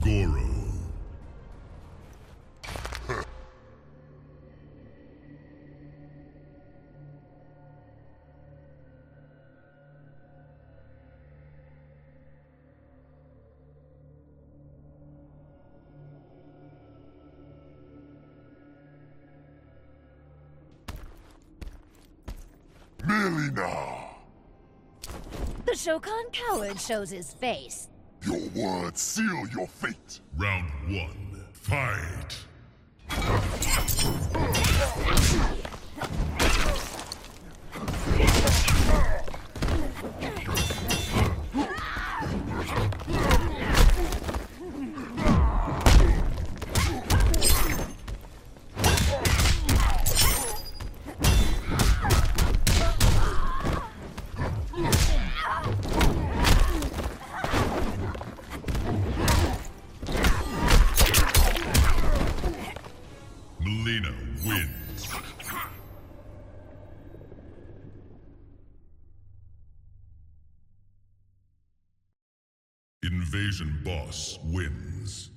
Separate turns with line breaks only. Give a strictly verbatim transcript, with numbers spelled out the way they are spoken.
Goro. Mileena!
The Shokan coward shows his face.
Your words seal your fate. Round one, fight! Mileena wins. Invasion Boss wins.